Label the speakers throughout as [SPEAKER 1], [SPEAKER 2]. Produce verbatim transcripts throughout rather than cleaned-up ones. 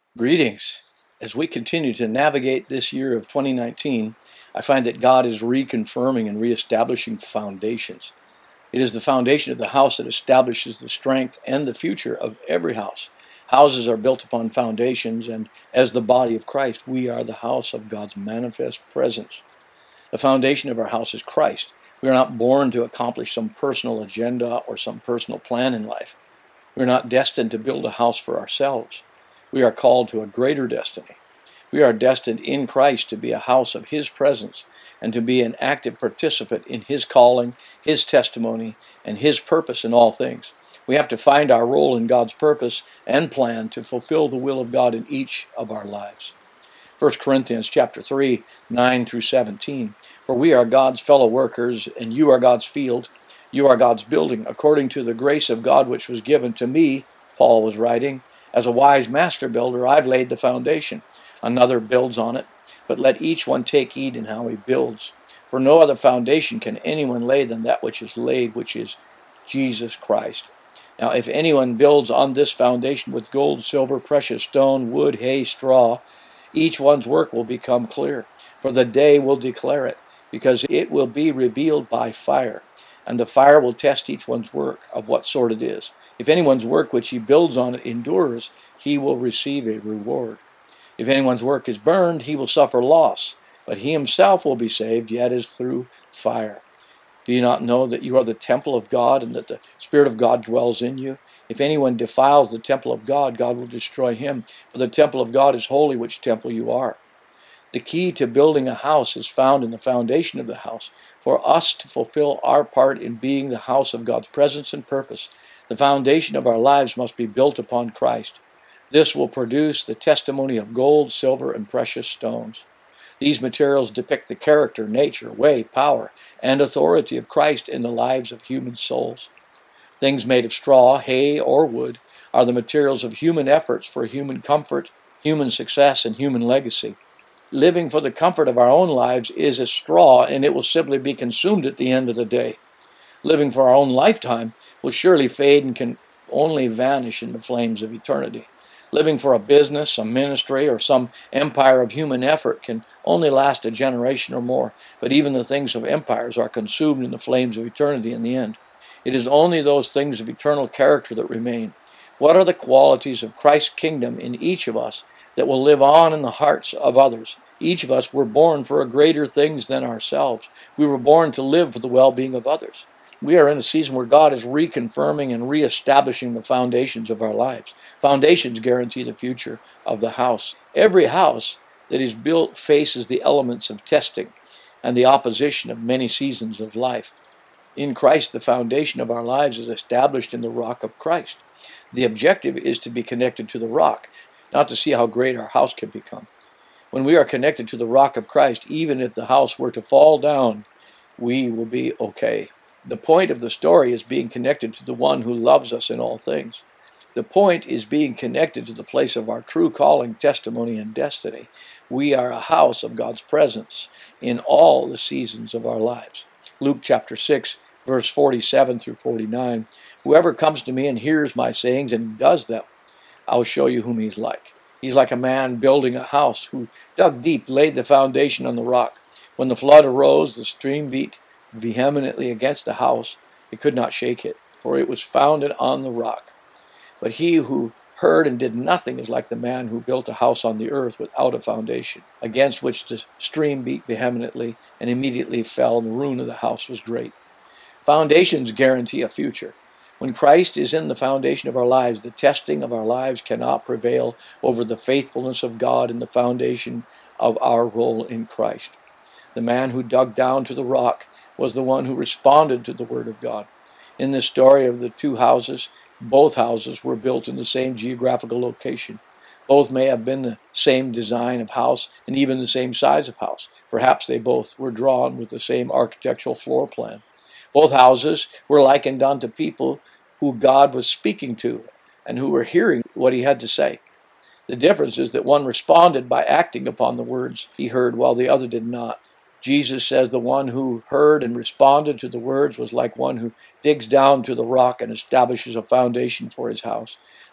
[SPEAKER 1] Greetings. As we continue to navigate this year of twenty nineteen, I find that God is reconfirming and reestablishing foundations. It is the foundation of the house that establishes the strength and the future of every house. Houses are built upon foundations, and as the body of Christ, we are the house of God's manifest presence. The foundation of our house is Christ. We are not born to accomplish some personal agenda or some personal plan in life. We are not destined to build a house for ourselves. We are called to a greater destiny. We are destined in Christ to be a house of His presence and to be an active participant in His calling, His testimony, and His purpose in all things. We have to find our role in God's purpose and plan to fulfill the will of God in each of our lives. First Corinthians chapter three, nine through seventeen. For we are God's fellow workers, and you are God's field. You are God's building, according to the grace of God which was given to me, Paul was writing. As a wise master builder, I've laid the foundation. Another builds on it, but let each one take heed in how he builds. For no other foundation can anyone lay than that which is laid, which is Jesus Christ. Now, if anyone builds on this foundation with gold, silver, precious stone, wood, hay, straw, each one's work will become clear, for the day will declare it, because it will be revealed by fire, and the fire will test each one's work of what sort it is. If anyone's work which he builds on it endures, he will receive a reward. If anyone's work is burned, he will suffer loss, but he himself will be saved, yet as through fire. Do you not know that you are the temple of God, and that the Spirit of God dwells in you? If anyone defiles the temple of God, God will destroy him, for the temple of God is holy, which temple you are. The key to building a house is found in the foundation of the house. For us to fulfill our part in being the house of God's presence and purpose, the foundation of our lives must be built upon Christ. This will produce the testimony of gold, silver, and precious stones. These materials depict the character, nature, way, power, and authority of Christ in the lives of human souls. Things made of straw, hay, or wood are the materials of human efforts for human comfort, human success, and human legacy. Living for the comfort of our own lives is as straw, and it will simply be consumed at the end of the day. Living for our own lifetime will surely fade and can only vanish in the flames of eternity. Living for a business, a ministry, or some empire of human effort can only last a generation or more, but even the things of empires are consumed in the flames of eternity in the end. It is only those things of eternal character that remain. What are the qualities of Christ's kingdom in each of us that will live on in the hearts of others? Each of us were born for a greater things than ourselves. We were born to live for the well-being of others. We are in a season where God is reconfirming and reestablishing the foundations of our lives. Foundations guarantee the future of the house. Every house that is built faces the elements of testing and the opposition of many seasons of life. In Christ, the foundation of our lives is established in the rock of Christ. The objective is to be connected to the rock, not to see how great our house can become. When we are connected to the rock of Christ, even if the house were to fall down, we will be okay. The point of the story is being connected to the one who loves us in all things. The point is being connected to the place of our true calling, testimony, and destiny. We are a house of God's presence in all the seasons of our lives. Luke chapter six, verse forty-seven through forty-nine. Whoever comes to me and hears my sayings and does them, I will show you whom he's like. He's like a man building a house who dug deep, laid the foundation on the rock. When the flood arose, the stream beat vehemently against the house. It could not shake it, for it was founded on the rock. But he who heard and did nothing is like the man who built a house on the earth without a foundation, against which the stream beat vehemently and immediately fell, and the ruin of the house was great. Foundations guarantee a future. When Christ is in the foundation of our lives, the testing of our lives cannot prevail over the faithfulness of God in the foundation of our role in Christ. The man who dug down to the rock was the one who responded to the word of God. In this story of the two houses, both houses were built in the same geographical location. Both may have been the same design of house and even the same size of house. Perhaps they both were drawn with the same architectural floor plan. Both houses were likened unto people who God was speaking to and who were hearing what he had to say. The difference is that one responded by acting upon the words he heard, while the other did not. Jesus says the one who heard and responded to the words was like one who digs down to the rock and establishes a foundation for his house.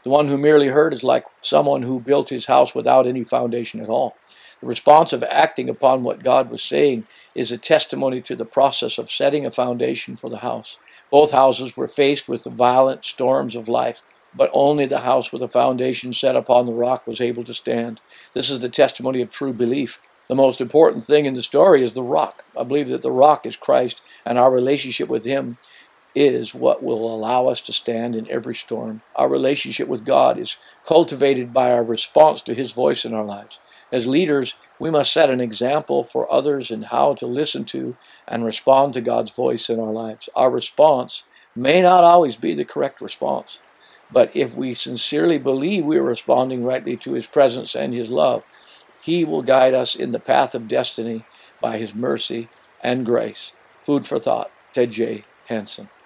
[SPEAKER 1] The one who merely heard is like someone who built his house without any foundation at all. The response of acting upon what God was saying is a testimony to the process of setting a foundation for the house. Both houses were faced with the violent storms of life, but only the house with a foundation set upon the rock was able to stand. This is the testimony of true belief. The most important thing in the story is the rock. I believe that the rock is Christ, and our relationship with him is what will allow us to stand in every storm. Our relationship with God is cultivated by our response to his voice in our lives. As leaders, we must set an example for others in how to listen to and respond to God's voice in our lives. Our response may not always be the correct response, but if we sincerely believe we are responding rightly to his presence and his love, he will guide us in the path of destiny by his mercy and grace. Food for thought, Ted J. Hansen.